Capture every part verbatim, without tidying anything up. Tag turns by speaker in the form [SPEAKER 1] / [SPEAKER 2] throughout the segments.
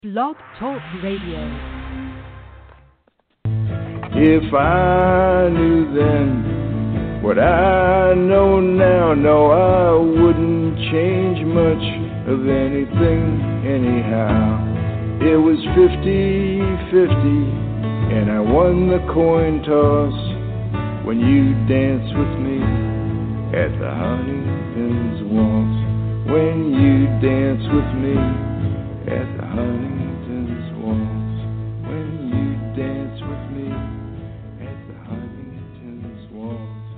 [SPEAKER 1] Blog Talk Radio.
[SPEAKER 2] If I knew then what I know now, no, I wouldn't change much of anything anyhow. It was fifty-fifty, and I won the coin toss when you danced with me at the Huntington's Waltz. When you danced with me at the Huntington's Waltz. When you danced with me at the Huntington's Waltz.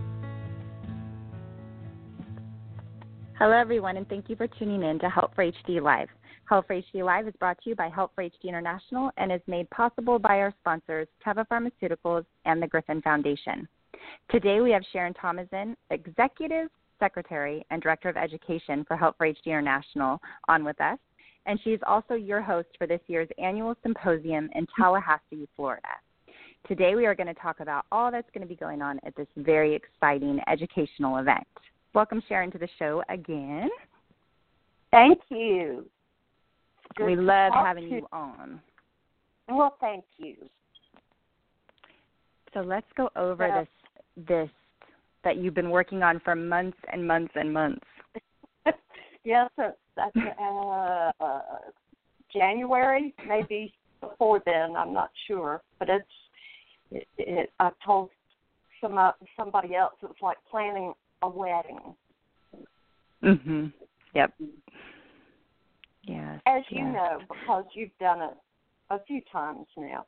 [SPEAKER 3] Hello, everyone, and thank you for tuning in to Help for H D Live. Help for H D Live is brought to you by Help for H D International and is made possible by our sponsors, Teva Pharmaceuticals and the Griffin Foundation. Today, we have Sharon Thomason, Executive Secretary and Director of Education for Help for H D International, on with us. And she's also your host for this year's annual symposium in Tallahassee, Florida. Today we are going to talk about all that's going to be going on at this very exciting educational event. Welcome, Sharon, to the show again.
[SPEAKER 4] Thank you. Good
[SPEAKER 3] we love having to... you on.
[SPEAKER 4] Well, thank you.
[SPEAKER 3] So let's go over
[SPEAKER 4] yeah.
[SPEAKER 3] this this that you've been working on for months and months and months.
[SPEAKER 4] Yes, it's that's uh, uh, January, maybe before then. I'm not sure, but it's. It, it, I told some uh, somebody else it was like planning a wedding.
[SPEAKER 3] Mhm. Yep. Yes.
[SPEAKER 4] As
[SPEAKER 3] yes.
[SPEAKER 4] you know, because you've done it a few times now.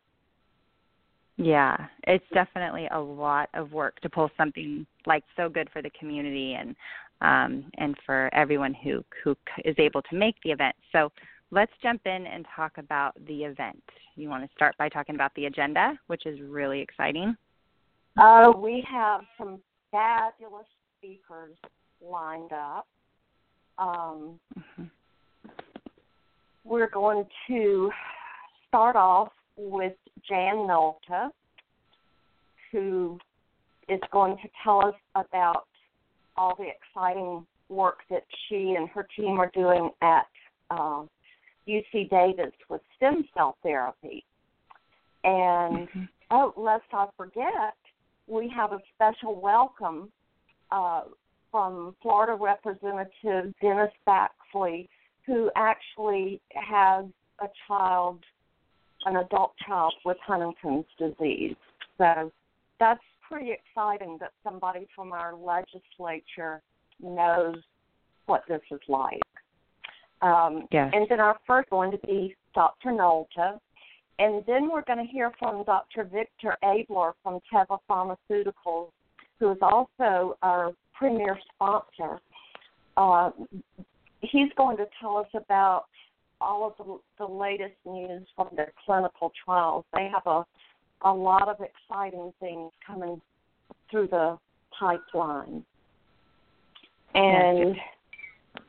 [SPEAKER 3] Yeah, it's definitely a lot of work to pull something like so good for the community and um, and for everyone who, who is able to make the event. So let's jump in and talk about the event. You want to start by talking about the agenda, which is really exciting?
[SPEAKER 4] Uh, we have some fabulous speakers lined up. Um, mm-hmm. We're going to start off with Jan Nolta, who is going to tell us about all the exciting work that she and her team are doing at uh, U C Davis with stem cell therapy. And, mm-hmm. oh, lest I forget, we have a special welcome uh, from Florida Representative Dennis Baxley, who actually has a child an adult child with Huntington's disease. So that's pretty exciting that somebody from our legislature knows what this is like. Um,
[SPEAKER 3] yes.
[SPEAKER 4] And then our first going to be Doctor Nolta. And then we're going to hear from Doctor Victor Abler from Teva Pharmaceuticals, who is also our premier sponsor. Uh, he's going to tell us about all of the, the latest news from their clinical trials. They have a, a lot of exciting things coming through the pipeline. And yes.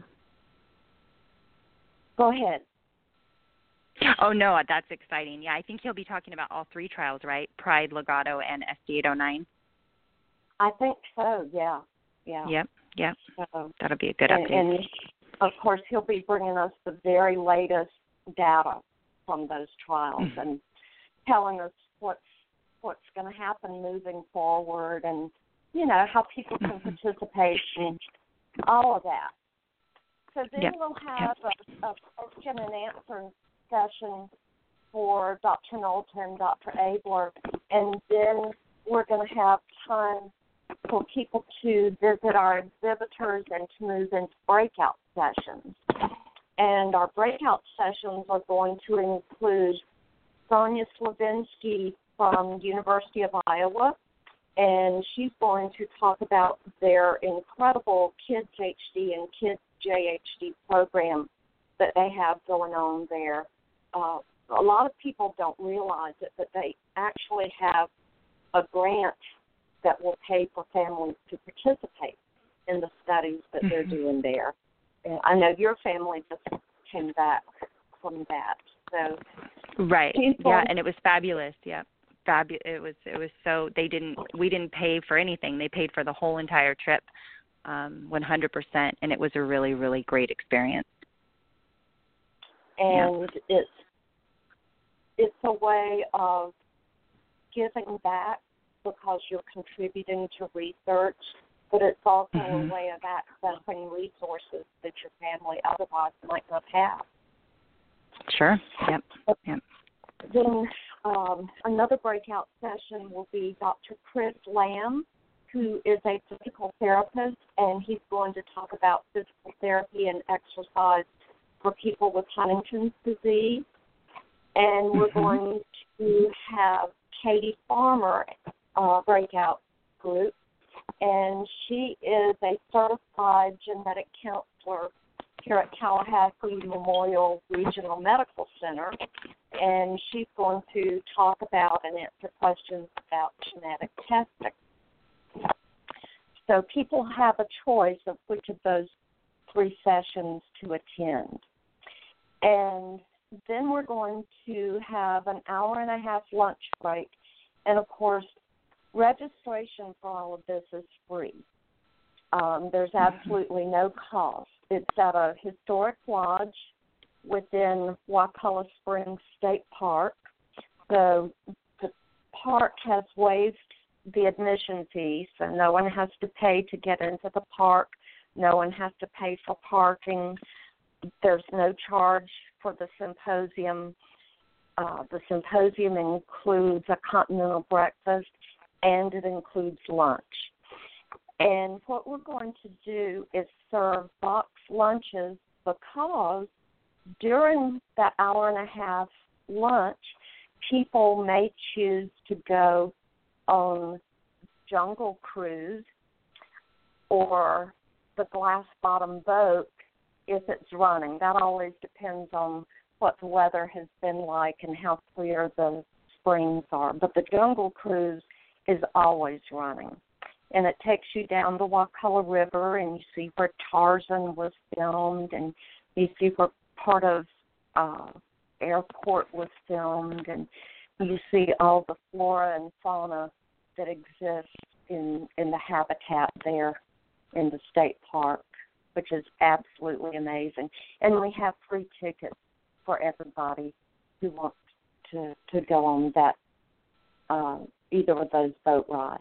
[SPEAKER 4] Go ahead.
[SPEAKER 3] Oh, no, that's exciting. Yeah, I think he'll be talking about all three trials, right? Pride, Legato, and S D eight oh nine.
[SPEAKER 4] I think so, yeah. yeah.
[SPEAKER 3] Yep, yep.
[SPEAKER 4] So,
[SPEAKER 3] that'll be a good
[SPEAKER 4] and,
[SPEAKER 3] update.
[SPEAKER 4] And, of course, he'll be bringing us the very latest data from those trials mm-hmm. and telling us what's what's going to happen moving forward and, you know, how people can mm-hmm. participate and all of that. So then yep. we'll have yep. a, a question and answer session for Doctor Nolta and Doctor Abler, and then we're going to have time for people to visit our exhibitors and to move into breakout sessions. And our breakout sessions are going to include Sonia Slavinsky from University of Iowa, and she's going to talk about their incredible Kids H D and Kids J H D program that they have going on there. Uh, a lot of people don't realize it, but they actually have a grant that will pay for families to participate in the studies that they're doing there. And I know your family just came back from that. So
[SPEAKER 3] right, yeah, and it was fabulous. Yeah, Fabu- It was. It was so they didn't. We didn't pay for anything. They paid for the whole entire trip, um, one hundred percent, and it was a really, really great experience.
[SPEAKER 4] And yeah. it's it's a way of giving back because you're contributing to research, but it's also
[SPEAKER 3] mm-hmm.
[SPEAKER 4] a way of accessing resources that your family otherwise might not have.
[SPEAKER 3] Sure. Yep. Yep.
[SPEAKER 4] Then um, another breakout session will be Doctor Chris Lamb, who is a physical therapist, and he's going to talk about physical therapy and exercise for people with Huntington's disease. And we're mm-hmm. going to have Katie Farmer uh, breakout group, and she is a certified genetic counselor here at Tallahassee Memorial Regional Medical Center, and she's going to talk about and answer questions about genetic testing. So people have a choice of which of those three sessions to attend. And then we're going to have an hour and a half lunch break. And, of course, registration for all of this is free. Um, there's absolutely no cost. It's at a historic lodge within Wakulla Springs State Park. So the park has waived the admission fee, so no one has to pay to get into the park. No one has to pay for parking. There's no charge for the symposium. Uh, the symposium includes a continental breakfast, and it includes lunch. And what we're going to do is serve box lunches because during that hour and a half lunch, people may choose to go on Jungle Cruise or the glass bottom boat if it's running. That always depends on what the weather has been like and how clear the springs are. But the Jungle Cruise is always running. And it takes you down the Wakulla River, and you see where Tarzan was filmed, and you see where part of uh, Airport was filmed, and you see all the flora and fauna that exists in, in the habitat there in the state park, which is absolutely amazing. And we have free tickets for everybody who wants to, to go on that uh, either of those boat rides.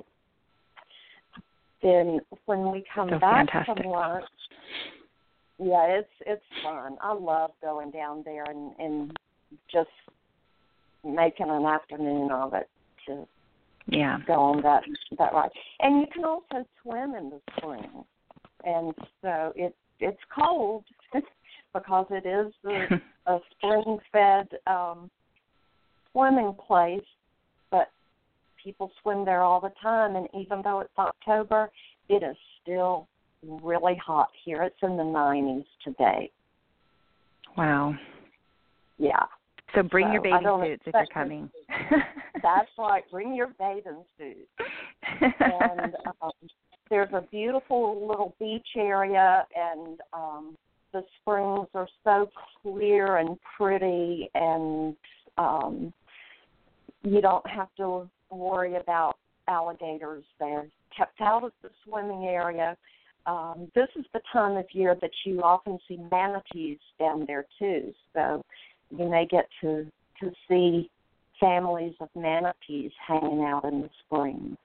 [SPEAKER 4] Then when we come
[SPEAKER 3] so
[SPEAKER 4] back
[SPEAKER 3] fantastic.
[SPEAKER 4] from lunch, yeah, it's it's fun. I love going down there and, and just making an afternoon of it to
[SPEAKER 3] yeah.
[SPEAKER 4] go on that that ride. And you can also swim in the spring, and so it it's cold because it is a, a spring-fed um, swimming place, but people swim there all the time, and even though it's October, it is still really hot here. It's in the nineties today.
[SPEAKER 3] Wow.
[SPEAKER 4] Yeah.
[SPEAKER 3] So bring
[SPEAKER 4] so
[SPEAKER 3] your bathing suits if you're coming.
[SPEAKER 4] That's right. Bring your bathing suits. And um, there's a beautiful little beach area, and um, the springs are so clear and pretty, and um, you don't have to worry about alligators. They're kept out of the swimming area. Um, this is the time of year that you often see manatees down there too, so you may get to to see families of manatees hanging out in the spring.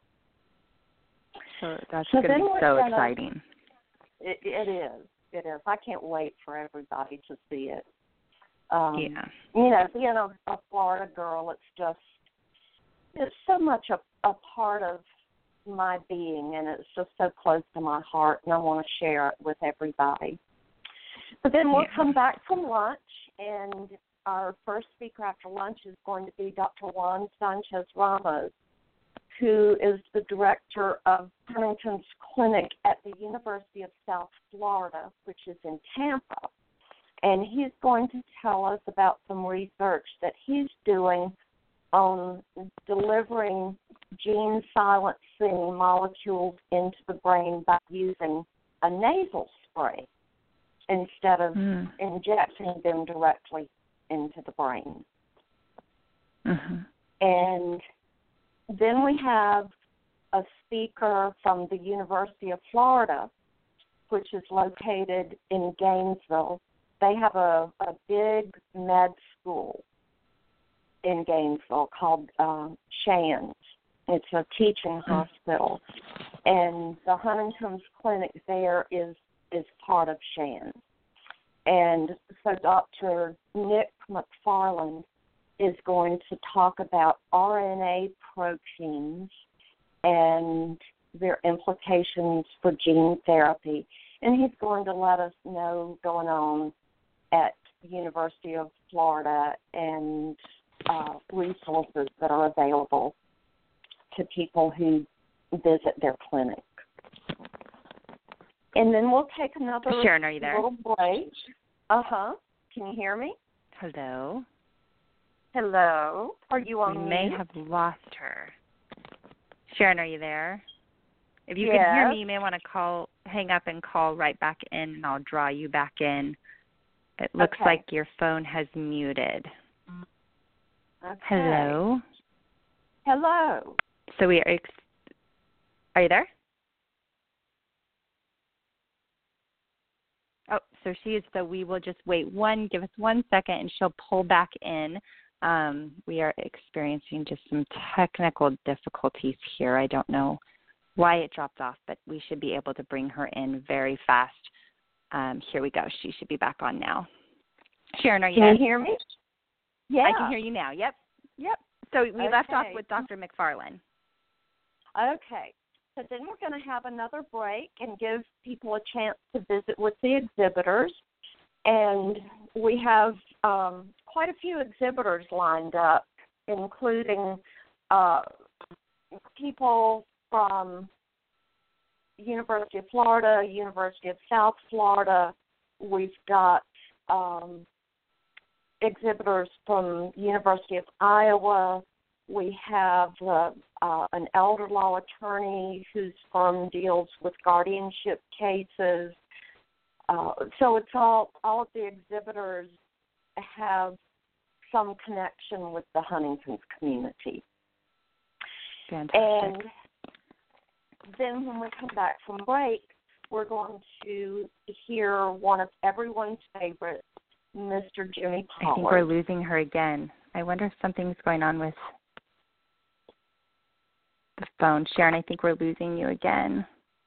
[SPEAKER 3] So that's
[SPEAKER 4] so
[SPEAKER 3] going to be so
[SPEAKER 4] gonna,
[SPEAKER 3] exciting.
[SPEAKER 4] It, it is. It is. I can't wait for everybody to see it. Um,
[SPEAKER 3] yeah.
[SPEAKER 4] You know, being a, a Florida girl, it's just it's so much a, a part of my being, and it's just so close to my heart, and I want to share it with everybody. But then we'll yeah. come back from lunch, and our first speaker after lunch is going to be Doctor Juan Sanchez Ramos, who is the director of Huntington's Clinic at the University of South Florida, which is in Tampa. And he's going to tell us about some research that he's doing on delivering gene silencing molecules into the brain by using a nasal spray instead of mm. injecting them directly into the brain.
[SPEAKER 3] Mm-hmm.
[SPEAKER 4] And then we have a speaker from the University of Florida, which is located in Gainesville. They have a, a big med school. in Gainesville called uh, Shands. It's a teaching hospital, and the Huntington's Clinic there is is part of Shands. And so Doctor Nick McFarland is going to talk about R N A proteins and their implications for gene therapy. And he's going to let us know going on at University of Florida and uh, resources that are available to people who visit their clinic. And then we'll take another
[SPEAKER 3] Sharon, are you there?
[SPEAKER 4] little break. Uh-huh. Can you hear me?
[SPEAKER 3] Hello.
[SPEAKER 4] Hello. Are you on
[SPEAKER 3] We
[SPEAKER 4] mute?
[SPEAKER 3] may have lost her. Sharon, are you there? If you
[SPEAKER 4] yes.
[SPEAKER 3] can hear me, you may want to call, hang up and call right back in, and I'll draw you back in. It looks
[SPEAKER 4] okay.
[SPEAKER 3] like your phone has muted.
[SPEAKER 4] Okay.
[SPEAKER 3] Hello.
[SPEAKER 4] Hello.
[SPEAKER 3] So we are. Ex- are you there? Oh, so she is. So we will just wait one. Give us one second, and she'll pull back in. Um, we are experiencing just some technical difficulties here. I don't know why it dropped off, but we should be able to bring her in very fast. Um, here we go. She should be back on now. Sharon, are you
[SPEAKER 4] Can
[SPEAKER 3] there?
[SPEAKER 4] you hear me? Yeah.
[SPEAKER 3] I can hear you now. Yep. Yep. So we
[SPEAKER 4] okay.
[SPEAKER 3] left off with Doctor McFarland.
[SPEAKER 4] Okay. So then we're going to have another break and give people a chance to visit with the exhibitors. And we have um, quite a few exhibitors lined up, including uh, people from University of Florida, University of South Florida. We've got um, exhibitors from University of Iowa. We have uh, uh, an elder law attorney whose firm deals with guardianship cases. Uh, so it's all, all of the exhibitors have some connection with the Huntington's community.
[SPEAKER 3] Fantastic.
[SPEAKER 4] And then when we come back from break, we're going to hear one of everyone's favorites, Mister Jimmy Pollard.
[SPEAKER 3] I think we're losing her again. I wonder if something's going on with the phone. Sharon, I think we're losing you again.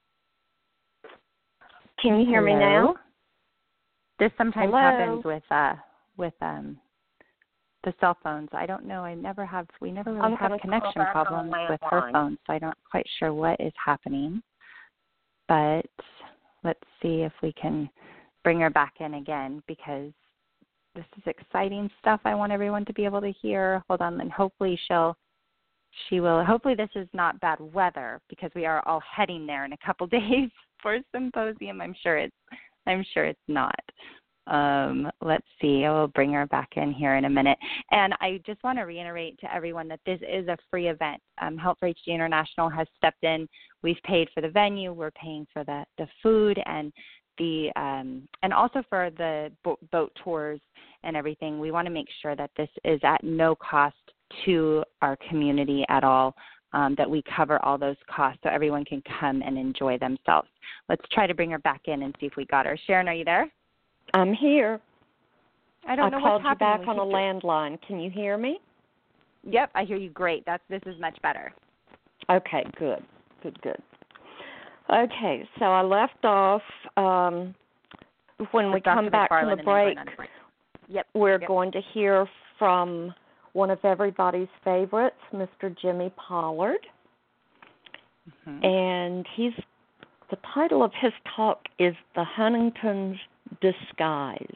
[SPEAKER 4] Can you hear
[SPEAKER 3] Hello?
[SPEAKER 4] me now?
[SPEAKER 3] This sometimes
[SPEAKER 4] Hello?
[SPEAKER 3] happens with uh with um the cell phones. I don't know. I never have. We never really
[SPEAKER 4] I'm
[SPEAKER 3] have
[SPEAKER 4] gonna
[SPEAKER 3] connection
[SPEAKER 4] call back on
[SPEAKER 3] problems
[SPEAKER 4] the
[SPEAKER 3] with her
[SPEAKER 4] landline.
[SPEAKER 3] phone, so I don't quite sure what is happening. But let's see if we can bring her back in again, because this is exciting stuff. I want everyone to be able to hear. Hold on, and hopefully she'll. She will. Hopefully this is not bad weather, because we are all heading there in a couple days for a symposium. I'm sure it's. I'm sure it's not. Um, let's see. I will bring her back in here in a minute. And I just want to reiterate to everyone that this is a free event. Um, Help for H D International has stepped in. We've paid for the venue. We're paying for the, the food and the um, and also for the bo- boat tours and everything. We want to make sure that this is at no cost to our community at all, um, that we cover all those costs so everyone can come and enjoy themselves. Let's try to bring her back in and see if we got her. Sharon, are you there?
[SPEAKER 5] I'm here.
[SPEAKER 3] I don't
[SPEAKER 5] I
[SPEAKER 3] know
[SPEAKER 5] called
[SPEAKER 3] what's
[SPEAKER 5] you
[SPEAKER 3] happening.
[SPEAKER 5] back on a landline. Can you hear me?
[SPEAKER 3] Yep, I hear you great. That's this is much better.
[SPEAKER 5] Okay, good, good, good. Okay, so I left off um, when we
[SPEAKER 3] With Doctor
[SPEAKER 5] come back
[SPEAKER 3] McFarland
[SPEAKER 5] from
[SPEAKER 3] and
[SPEAKER 5] the
[SPEAKER 3] then going
[SPEAKER 5] break.
[SPEAKER 3] on a break. Yep,
[SPEAKER 5] We're
[SPEAKER 3] yep.
[SPEAKER 5] going to hear from one of everybody's favorites, Mister Jimmy Pollard,
[SPEAKER 3] Mm-hmm.
[SPEAKER 5] and he's the title of his talk is "The Huntington's Disguise,"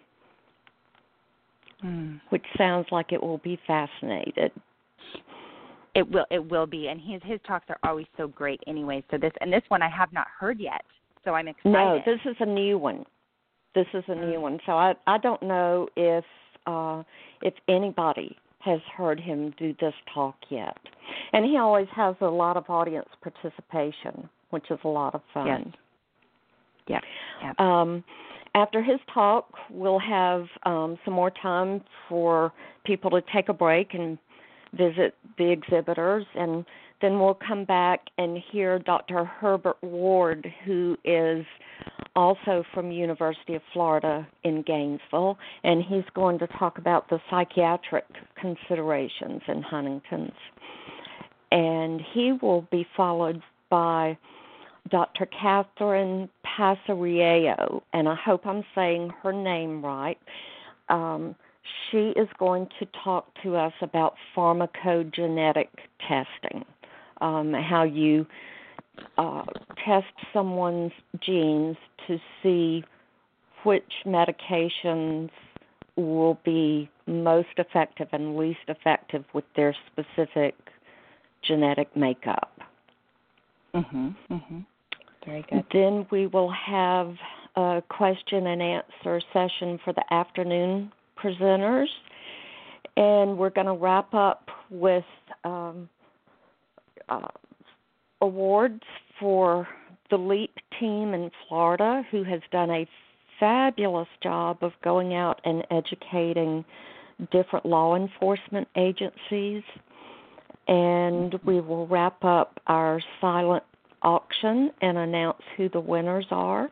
[SPEAKER 3] Mm.
[SPEAKER 5] which sounds like it will be fascinating.
[SPEAKER 3] It will. It will be, and his his talks are always so great. Anyway, so this and this one I have not heard yet, so I'm excited.
[SPEAKER 5] No, this is a new one. This is a new one. So I I don't know if uh, if anybody has heard him do this talk yet, and he always has a lot of audience participation, which is a lot of fun.
[SPEAKER 3] Yes. Yeah. Yep.
[SPEAKER 5] Um, after his talk, we'll have um, some more time for people to take a break and visit the exhibitors, and then we'll come back and hear Doctor Herbert Ward, who is also from University of Florida in Gainesville, and he's going to talk about the psychiatric considerations in Huntington's. And he will be followed by Doctor Catherine Passeriello, and I hope I'm saying her name right. Um, she is going to talk to us about pharmacogenetic testing, um, how you uh, test someone's genes to see which medications will be most effective and least effective with their specific genetic makeup.
[SPEAKER 3] Mhm. Mhm. Very good.
[SPEAKER 5] Then we will have a question and answer session for the afternoon presenters, and we're going to wrap up with um, uh, awards for the LEAP team in Florida, who has done a fabulous job of going out and educating different law enforcement agencies. And we will wrap up our silent auction and announce who the winners are.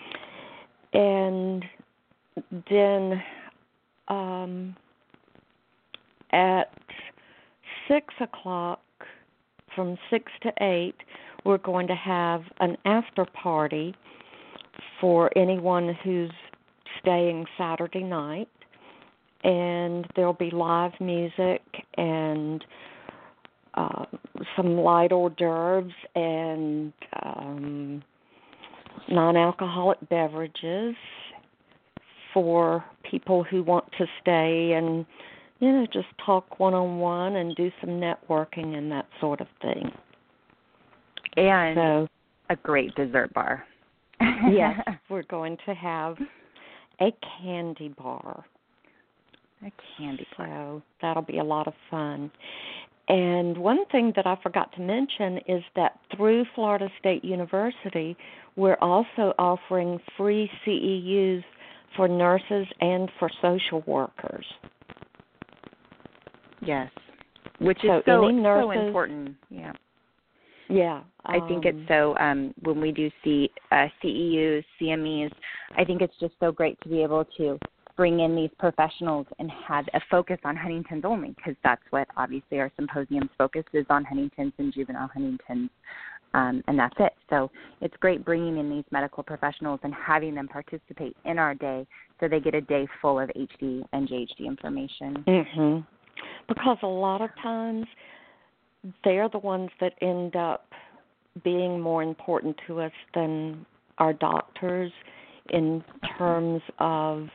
[SPEAKER 5] And then um, at six o'clock, from six to eight, we're going to have an after party for anyone who's staying Saturday night. And there'll be live music and uh, some light hors d'oeuvres and um, non-alcoholic beverages for people who want to stay and, you know, just talk one-on-one and do some networking and that sort of thing.
[SPEAKER 3] And
[SPEAKER 5] so,
[SPEAKER 3] a great dessert bar.
[SPEAKER 5] Yes, we're going to have a candy bar.
[SPEAKER 3] A candy bar.
[SPEAKER 5] So that'll be a lot of fun. And one thing that I forgot to mention is that through Florida State University, we're also offering free C E Us for nurses and for social workers.
[SPEAKER 3] Yes, which
[SPEAKER 5] so
[SPEAKER 3] is so,
[SPEAKER 5] any nurses,
[SPEAKER 3] so important. Yeah.
[SPEAKER 5] Yeah.
[SPEAKER 3] I think it's so, um, when we do see uh, C E Us, C M Es, I think it's just so great to be able to bring in these professionals and have a focus on Huntington's only, because that's what obviously our symposium's focus is on, Huntington's and juvenile Huntington's, um, and that's it. So it's great bringing in these medical professionals and having them participate in our day so they get a day full of H D and J H D information.
[SPEAKER 5] Mm-hmm. Because a lot of times they're the ones that end up being more important to us than our doctors in terms of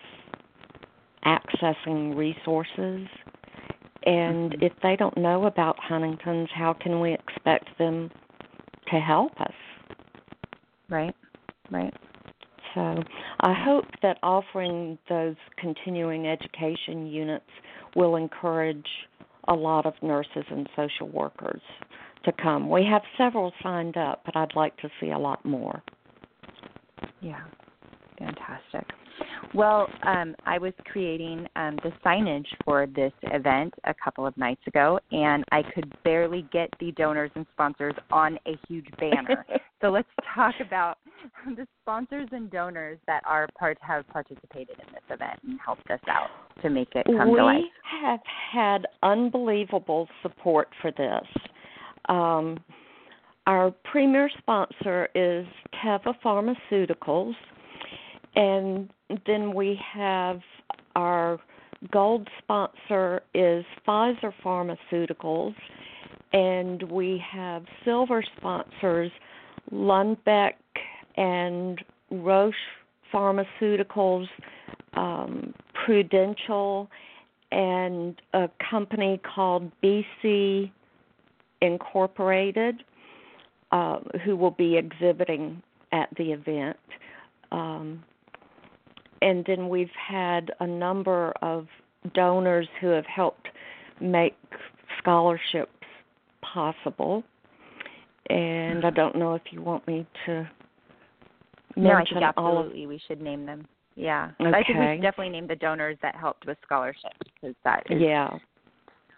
[SPEAKER 5] accessing resources. And
[SPEAKER 3] Mm-hmm.
[SPEAKER 5] if they don't know about Huntington's, how can we expect them to help us?
[SPEAKER 3] Right, right.
[SPEAKER 5] So I hope that offering those continuing education units will encourage a lot of nurses and social workers to come. We have several signed up, but I'd like to see a lot more.
[SPEAKER 3] Yeah, fantastic. Well, um, I was creating um, the signage for this event a couple of nights ago, and I could barely get the donors and sponsors on a huge banner. So let's talk about the sponsors and donors that are part have participated in this event and helped us out to make it come
[SPEAKER 5] we
[SPEAKER 3] to life.
[SPEAKER 5] We have had unbelievable support for this. Um, our premier sponsor is Teva Pharmaceuticals, and then we have our gold sponsor is Pfizer Pharmaceuticals, and we have silver sponsors Lundbeck and Roche Pharmaceuticals, um, Prudential, and a company called B C Incorporated, uh, who will be exhibiting at the event. Um, and then we've had a number of donors who have helped make scholarships possible. And I don't know if you want me to mention
[SPEAKER 3] no, I think
[SPEAKER 5] all of...
[SPEAKER 3] absolutely we should name them. Yeah.
[SPEAKER 5] Okay.
[SPEAKER 3] I think we should definitely name the donors that helped with scholarships, because that is...
[SPEAKER 5] Yeah.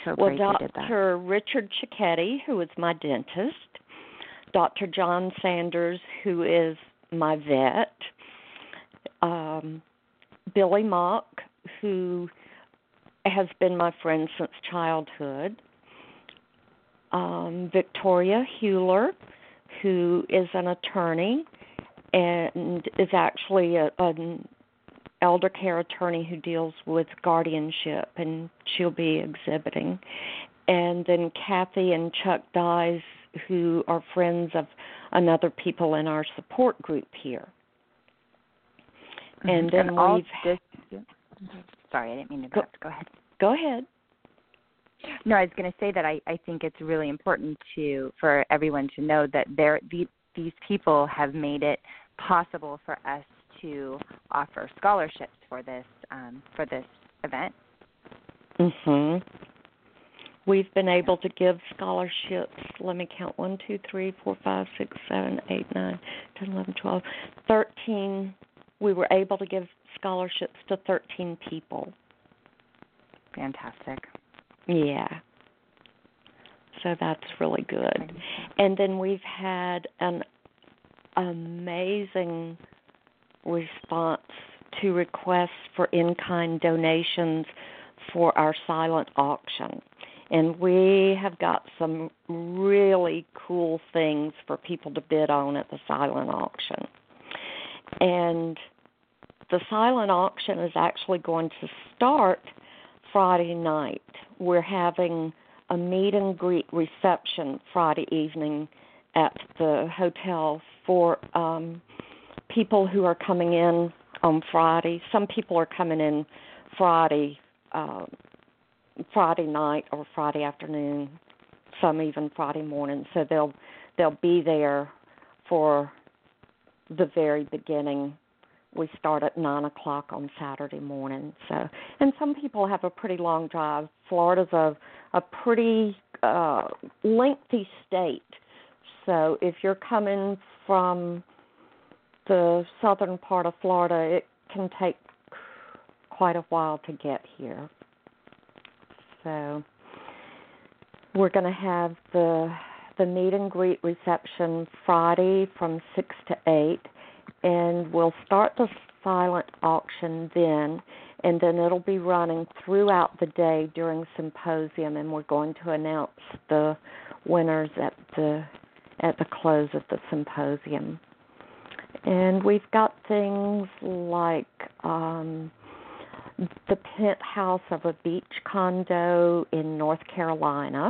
[SPEAKER 3] So
[SPEAKER 5] well,
[SPEAKER 3] great they did that.
[SPEAKER 5] Doctor Richard Cicchetti, who is my dentist, Doctor John Sanders, who is my vet, um, Billy Mock, who has been my friend since childhood, um, Victoria Hewler, who is an attorney and is actually a, an elder care attorney who deals with guardianship, and she'll be exhibiting. And then Kathy and Chuck Dyes, who are friends of another people in our support group here. And then
[SPEAKER 3] and all
[SPEAKER 5] we've...
[SPEAKER 3] This, sorry, I didn't mean to go, go ahead.
[SPEAKER 5] Go ahead.
[SPEAKER 3] No, I was going to say that I, I think it's really important to for everyone to know that there the, these people have made it possible for us to offer scholarships for this um, for this event.
[SPEAKER 5] Mhm. We've been able to give scholarships. Let me count: one, two, three, four, five, six, seven, eight, nine, ten, eleven, twelve, thirteen. We were able to give scholarships to thirteen people.
[SPEAKER 3] Fantastic.
[SPEAKER 5] Yeah. So that's really good. And then we've had an amazing response to requests for in-kind donations for our silent auction. And we have got some really cool things for people to bid on at the silent auction. And the silent auction is actually going to start Friday night. We're having a meet and greet reception Friday evening at the hotel for um, people who are coming in on Friday. Some people are coming in Friday, uh, Friday night or Friday afternoon. Some even Friday morning. So they'll they'll be there for the very beginning. We start at nine o'clock on Saturday morning. So, and some people have a pretty long drive. Florida's a, a pretty uh, lengthy state. So if you're coming from the southern part of Florida, it can take quite a while to get here. So we're going to have the the meet and greet reception Friday from six to eight. And we'll start the silent auction then, and then it'll be running throughout the day during symposium, and we're going to announce the winners at the at the close of the symposium. And we've got things like um, the penthouse of a beach condo in North Carolina,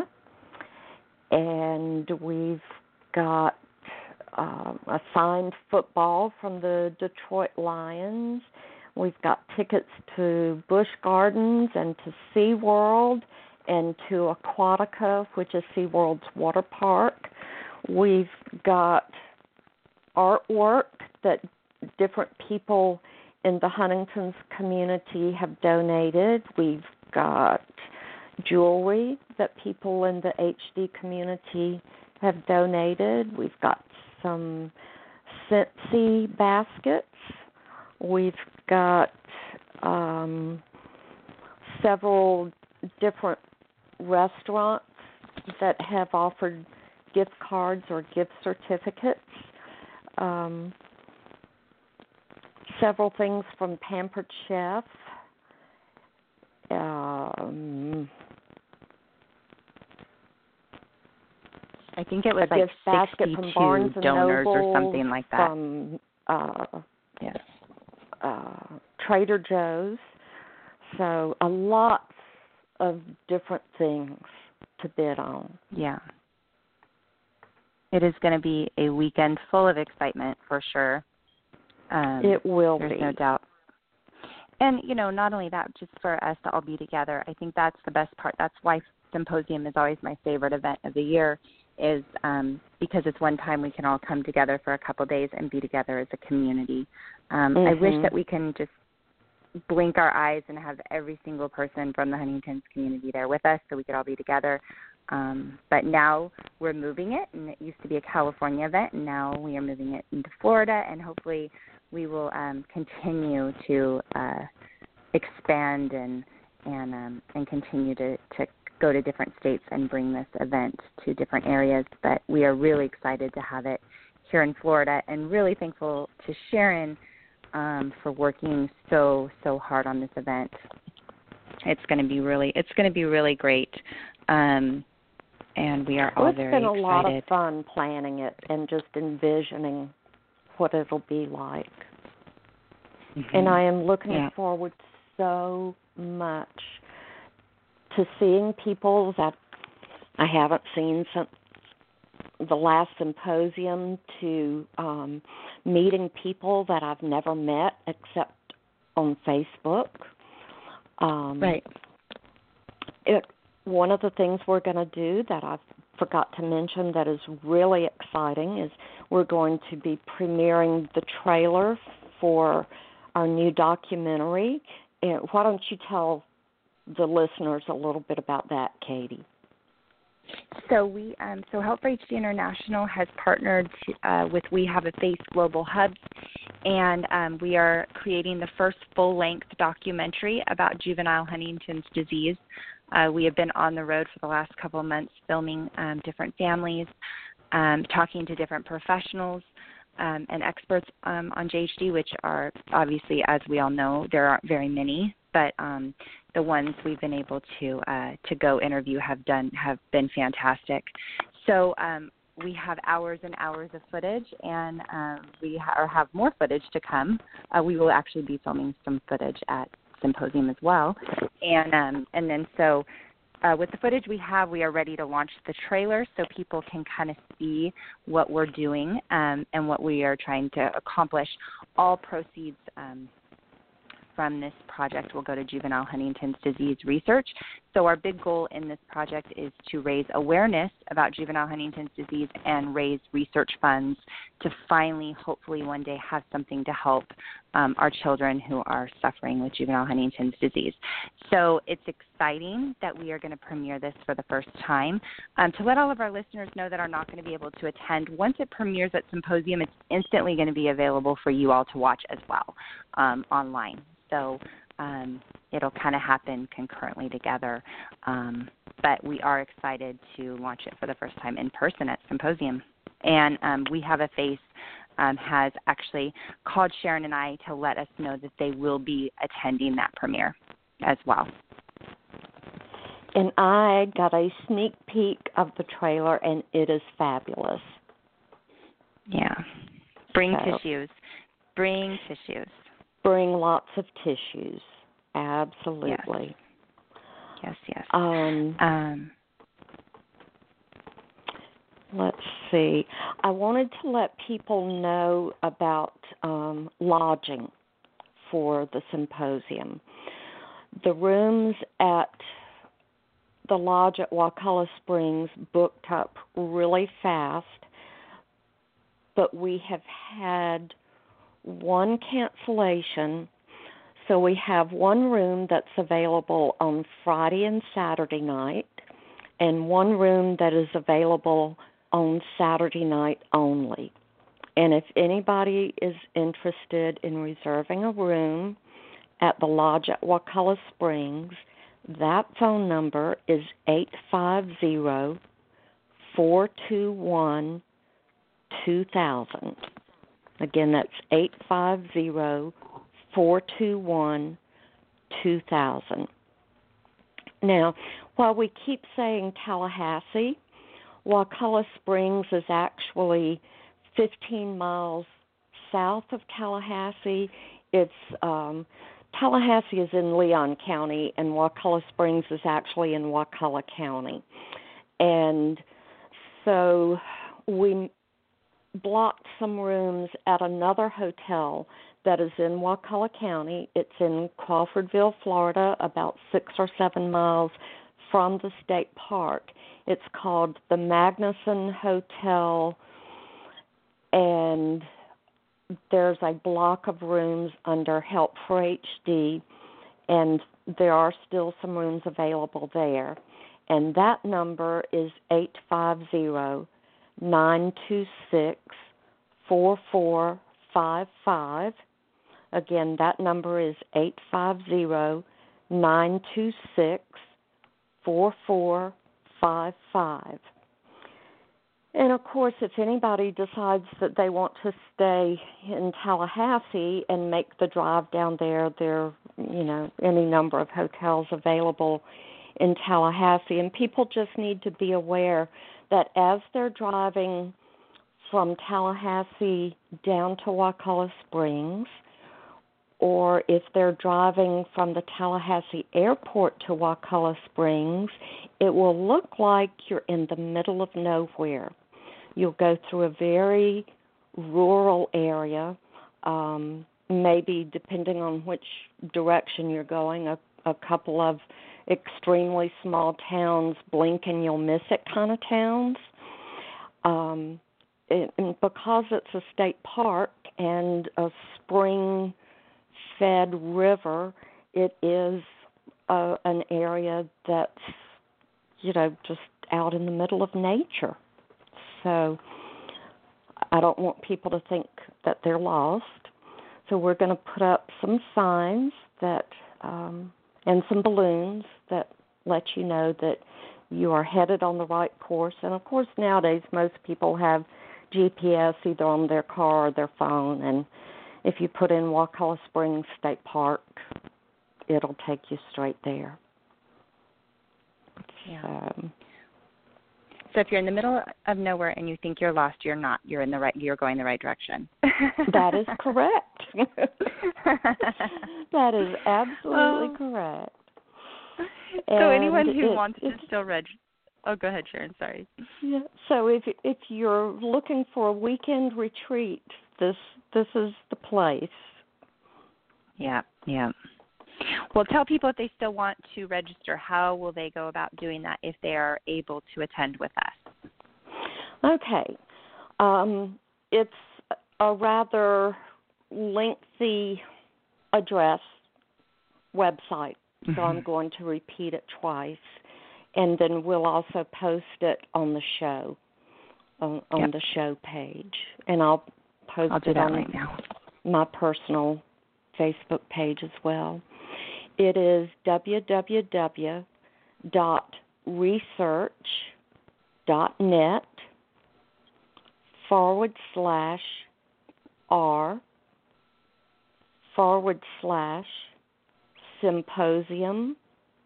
[SPEAKER 5] and we've got Um, a signed football from the Detroit Lions. We've got tickets to Busch Gardens and to SeaWorld and to Aquatica, which is SeaWorld's water park. We've got artwork that different people in the Huntington's community have donated. We've got jewelry that people in the H D community have donated. We've got some Scentsy baskets. We've got um, several different restaurants that have offered gift cards or gift certificates. Um, several things from Pampered Chef. Um,
[SPEAKER 3] I think it was
[SPEAKER 5] a
[SPEAKER 3] like
[SPEAKER 5] gift basket from Barnes and
[SPEAKER 3] donors
[SPEAKER 5] Noble,
[SPEAKER 3] or something like that.
[SPEAKER 5] From uh,
[SPEAKER 3] yes.
[SPEAKER 5] uh, Trader Joe's. So a lot of different things to bid on.
[SPEAKER 3] Yeah. It is going to be a weekend full of excitement for sure. Um,
[SPEAKER 5] it will
[SPEAKER 3] there's
[SPEAKER 5] be.
[SPEAKER 3] There's no doubt. And, you know, not only that, just for us to all be together, I think that's the best part. That's why Symposium is always my favorite event of the year, is um, because it's one time we can all come together for a couple of days and be together as a community. Um,
[SPEAKER 5] mm-hmm.
[SPEAKER 3] I wish that we can just blink our eyes and have every single person from the Huntington's community there with us so we could all be together. Um, but now we're moving it, and it used to be a California event, and now we are moving it into Florida, and hopefully we will um, continue to uh, expand and and um, and continue to, to go to different states and bring this event to different areas. But we are really excited to have it here in Florida, and really thankful to Sharon um, for working so so hard on this event. It's going to be really it's going to be really great, um, and we are all
[SPEAKER 5] well,
[SPEAKER 3] very excited.
[SPEAKER 5] It's been a lot of fun planning it and just envisioning what it'll be like. Mm-hmm. And I am looking
[SPEAKER 3] yeah.
[SPEAKER 5] forward so much to seeing people that I haven't seen since the last symposium, to um, meeting people that I've never met except on Facebook. Um,
[SPEAKER 3] right.
[SPEAKER 5] It, one of the things we're going to do that I forgot to mention that is really exciting is we're going to be premiering the trailer for our new documentary. And why don't you tell the listeners a little bit about that, Katie?
[SPEAKER 3] So we, um, so Help for H D International has partnered uh, with We Have a Face Global Hubs, and um, we are creating the first full-length documentary about juvenile Huntington's disease. Uh, we have been on the road for the last couple of months filming um, different families, um, talking to different professionals um, and experts um, on J H D, which are obviously, as we all know, there aren't very many, but um, the ones we've been able to uh, to go interview have done have been fantastic. So um, we have hours and hours of footage, and um, we ha- or have more footage to come. Uh, we will actually be filming some footage at Symposium as well, and um, and then so uh, with the footage we have, we are ready to launch the trailer so people can kind of see what we're doing um, and what we are trying to accomplish. All proceeds Um, from this project will go to juvenile Huntington's disease research. So our big goal in this project is to raise awareness about juvenile Huntington's disease and raise research funds to finally, hopefully one day, have something to help um, our children who are suffering with juvenile Huntington's disease. So it's exciting that we are going to premiere this for the first time. Um, to let all of our listeners know that are not going to be able to attend, once it premieres at Symposium, it's instantly going to be available for you all to watch as well um, online. So um, it'll kind of happen concurrently together. Um, but we are excited to launch it for the first time in person at Symposium. And um, We Have a Face um, has actually called Sharon and I to let us know that they will be attending that premiere as well.
[SPEAKER 5] And I got a sneak peek of the trailer, and it is fabulous.
[SPEAKER 3] Yeah. Bring
[SPEAKER 5] so.
[SPEAKER 3] tissues. Bring tissues.
[SPEAKER 5] Bring lots of tissues. Absolutely.
[SPEAKER 3] Yes, yes. yes.
[SPEAKER 5] Um,
[SPEAKER 3] um,
[SPEAKER 5] let's see. I wanted to let people know about um, lodging for the symposium. The rooms at the lodge at Wakulla Springs booked up really fast, but we have had one cancellation, so we have one room that's available on Friday and Saturday night, and one room that is available on Saturday night only. And if anybody is interested in reserving a room at the lodge at Wakulla Springs, that phone number is eight five zero, four two one, two thousand. Again, that's eight five zero, four two one, two thousand. Now, while we keep saying Tallahassee, Wakulla Springs is actually fifteen miles south of Tallahassee. It's um, Tallahassee is in Leon County, and Wakulla Springs is actually in Wakulla County. And so we blocked some rooms at another hotel that is in Wakulla County. It's in Crawfordville, Florida, about six or seven miles from the state park. It's called the Magnuson Hotel, and there's a block of rooms under Help for H D, and there are still some rooms available there. And that number is eight five zero, nine two six, four four five five. Again, that number is eight five zero, nine two six, four four five five. And, of course, if anybody decides that they want to stay in Tallahassee and make the drive down there, there are, you know, any number of hotels available in Tallahassee. And people just need to be aware that as they're driving from Tallahassee down to Wakulla Springs, or if they're driving from the Tallahassee airport to Wakulla Springs, it will look like you're in the middle of nowhere. You'll go through a very rural area, um, maybe depending on which direction you're going, a, a couple of extremely small towns, blink and you'll miss it kind of towns. Um, it, and because it's a state park and a spring-fed river, it is uh, an area that's, you know, just out in the middle of nature. So I don't want people to think that they're lost. So we're going to put up some signs that um, and some balloons that let you know that you are headed on the right course. And, of course, nowadays most people have G P S either on their car or their phone. And if you put in Wakulla Springs State Park, it'll take you straight there.
[SPEAKER 3] Yeah.
[SPEAKER 5] So,
[SPEAKER 3] So if you're in the middle of nowhere and you think you're lost, you're not. You're in the right. You're going the right direction.
[SPEAKER 5] That is correct. That is absolutely
[SPEAKER 3] well,
[SPEAKER 5] correct.
[SPEAKER 3] So
[SPEAKER 5] and
[SPEAKER 3] anyone who
[SPEAKER 5] it,
[SPEAKER 3] wants
[SPEAKER 5] it,
[SPEAKER 3] to still register. Oh, go ahead, Sharon. Sorry.
[SPEAKER 5] Yeah. So if if you're looking for a weekend retreat, this this is the place.
[SPEAKER 3] Yeah. Yeah. Well, tell people if they still want to register, how will they go about doing that if they are able to attend with us?
[SPEAKER 5] Okay. Um, it's a rather lengthy address website, mm-hmm. so I'm going to repeat it twice, and then we'll also post it on the show, on, on
[SPEAKER 3] yep.
[SPEAKER 5] the show page, and I'll post
[SPEAKER 3] I'll do
[SPEAKER 5] it
[SPEAKER 3] that
[SPEAKER 5] on
[SPEAKER 3] right now.
[SPEAKER 5] my personal Facebook page as well. It is www dot research dot net forward slash R forward slash symposium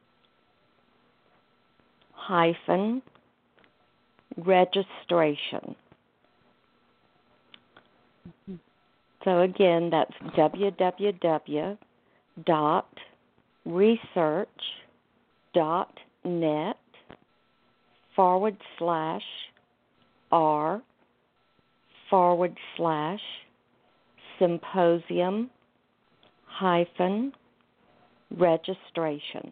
[SPEAKER 5] hyphen registration. Mm-hmm. So again, that's www dot research dot net forward slash R forward slash symposium hyphen registration.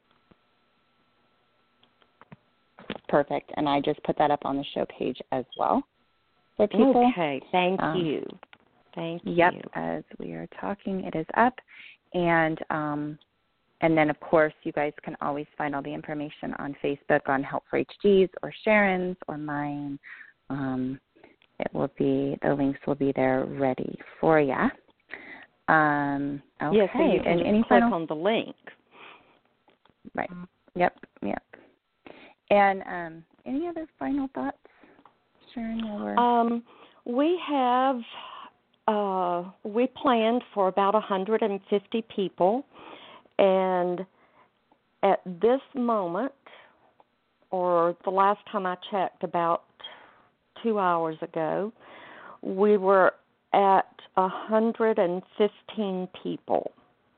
[SPEAKER 3] Perfect. And I just put that up on the show page as well for people.
[SPEAKER 5] Okay. Thank
[SPEAKER 3] um,
[SPEAKER 5] you. Thank
[SPEAKER 3] yep,
[SPEAKER 5] you.
[SPEAKER 3] Yep. As we are talking, it is up. And um, and then, of course, you guys can always find all the information on Facebook on Help for H Ds or Sharon's or mine. Um, it will be, the links will be there ready for you. Um, okay.
[SPEAKER 5] Yeah, so you can
[SPEAKER 3] and
[SPEAKER 5] just
[SPEAKER 3] any
[SPEAKER 5] click
[SPEAKER 3] final...
[SPEAKER 5] on the link.
[SPEAKER 3] Right. Yep, yep. And um, any other final thoughts, Sharon? Or...
[SPEAKER 5] Um, we have, uh, we planned for about one hundred fifty people. And at this moment, or the last time I checked, about two hours ago, we were at one hundred fifteen people.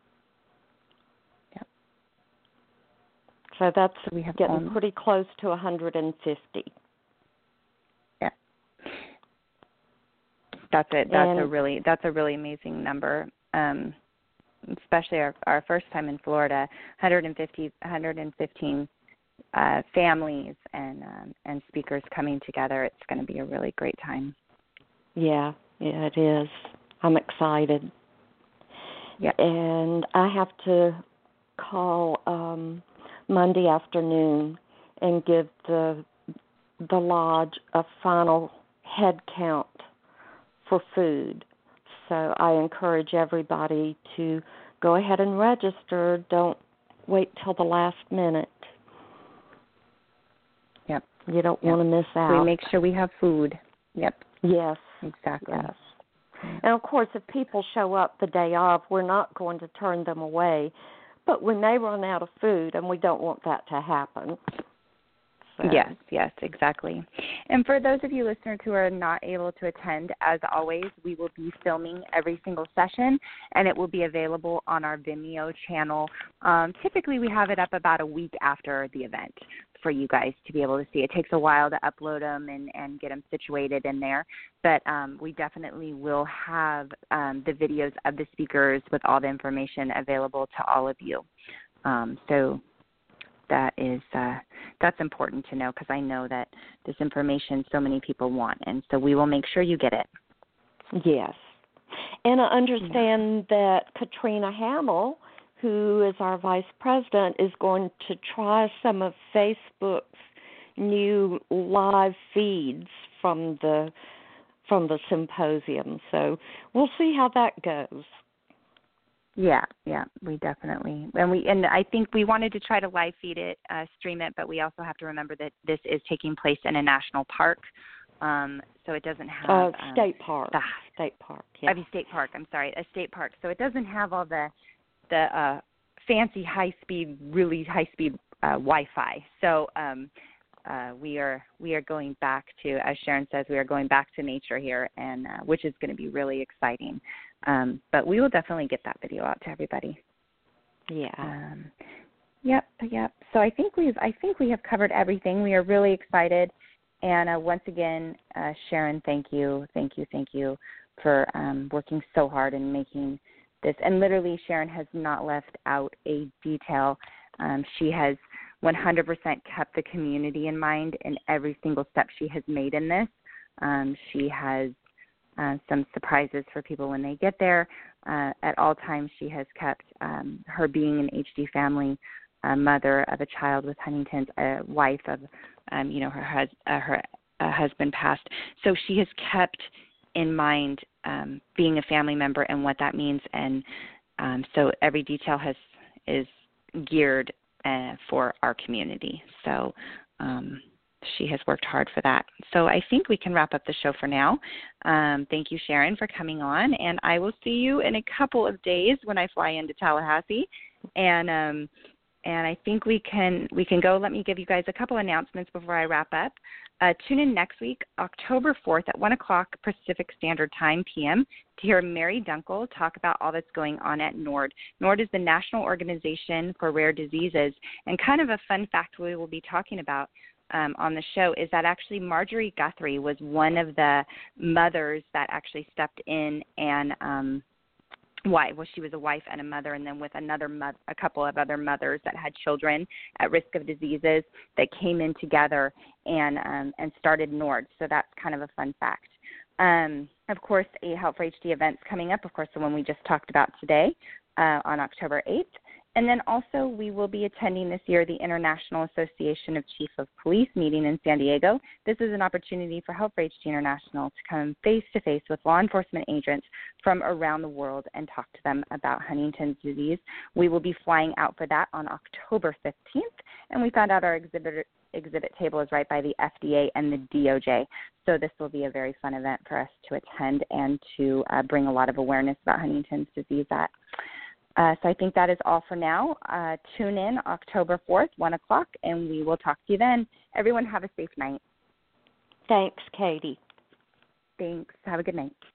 [SPEAKER 3] Yep.
[SPEAKER 5] So that's
[SPEAKER 3] so we have
[SPEAKER 5] getting
[SPEAKER 3] on.
[SPEAKER 5] pretty close to one hundred fifty.
[SPEAKER 3] Yeah. That's it. That's
[SPEAKER 5] and,
[SPEAKER 3] a really that's a really amazing number. Um, especially our, our first time in Florida, one hundred fifty, one hundred fifteen uh, families and um, and speakers coming together. It's going to be a really great time.
[SPEAKER 5] Yeah, yeah, it is. I'm excited.
[SPEAKER 3] Yeah.
[SPEAKER 5] And I have to call um, Monday afternoon and give the the lodge a final head count for food. So I encourage everybody to go ahead and register. Don't wait till the last minute.
[SPEAKER 3] Yep.
[SPEAKER 5] You don't
[SPEAKER 3] yep.
[SPEAKER 5] want to miss out.
[SPEAKER 3] We make sure we have food. Yep.
[SPEAKER 5] Yes.
[SPEAKER 3] Exactly.
[SPEAKER 5] Yes. And, of course, if people show up the day of, we're not going to turn them away. But we may run out of food, and we don't want that to happen. So.
[SPEAKER 3] Yes, yes, exactly. And for those of you listeners who are not able to attend, as always, we will be filming every single session, and it will be available on our Vimeo channel. Um, typically, we have it up about a week after the event for you guys to be able to see. It takes a while to upload them and, and get them situated in there, but um, we definitely will have um, the videos of the speakers with all the information available to all of you. Um, so that is uh, that's important to know, because I know that this information so many people want, and so we will make sure you get it.
[SPEAKER 5] Yes. And I understand yeah. that Katrina Hamill, who is our vice president, is going to try some of Facebook's new live feeds from the from the symposium. So we'll see how that goes.
[SPEAKER 3] Yeah, yeah, we definitely, and we, and I think we wanted to try to live feed it, uh, stream it, but we also have to remember that this is taking place in a national park, um, so it doesn't have
[SPEAKER 5] uh,
[SPEAKER 3] um,
[SPEAKER 5] state park.
[SPEAKER 3] The,
[SPEAKER 5] state park. Yeah.
[SPEAKER 3] I mean state park. I'm sorry, a state park. So it doesn't have all the the uh, fancy high speed, really high speed uh, Wi-Fi. So um, uh, we are we are going back to, as Sharon says, we are going back to nature here, and uh, which is going to be really exciting. Um, but we will definitely get that video out to everybody.
[SPEAKER 5] Yeah.
[SPEAKER 3] Um, yep. Yep. So I think we've I think we have covered everything. We are really excited. And uh, once again, uh, Sharon, thank you, thank you, thank you for um, working so hard and making this. And literally, Sharon has not left out a detail. Um, she has one hundred percent kept the community in mind in every single step she has made in this. Um, she has Uh, some surprises for people when they get there. Uh, at all times, she has kept um, her being an H D family, a mother of a child with Huntington's, a wife of, um, you know, her, hus- uh, her uh, husband passed. So she has kept in mind um, being a family member and what that means. And um, so every detail has is geared uh, for our community. So um she has worked hard for that. So I think we can wrap up the show for now. Um, thank you, Sharon, for coming on. And I will see you in a couple of days when I fly into Tallahassee. And um, and I think we can we can go. Let me give you guys a couple announcements before I wrap up. Uh, tune in next week, October fourth at one o'clock Pacific Standard Time, P M, to hear Mary Dunkel talk about all that's going on at NORD. NORD is the National Organization for Rare Diseases. And kind of a fun fact we will be talking about Um, on the show is that actually Marjorie Guthrie was one of the mothers that actually stepped in and um, why? Well, she was a wife and a mother, and then with another mo- a couple of other mothers that had children at risk of diseases that came in together and um, and started NORD. So that's kind of a fun fact. Um, of course, a Help for H D events coming up. Of course, the one we just talked about today uh, on October eighth. And then also we will be attending this year the International Association of Chiefs of Police meeting in San Diego. This is an opportunity for Help for H D International to come face-to-face with law enforcement agents from around the world and talk to them about Huntington's disease. We will be flying out for that on October fifteenth, and we found out our exhibit, exhibit table is right by the F D A and the D O J. So this will be a very fun event for us to attend and to uh, bring a lot of awareness about Huntington's disease at. Uh, so I think that is all for now. Uh, tune in October fourth, one o'clock, and we will talk to you then. Everyone have a safe night.
[SPEAKER 5] Thanks, Katie.
[SPEAKER 3] Thanks. Have a good night.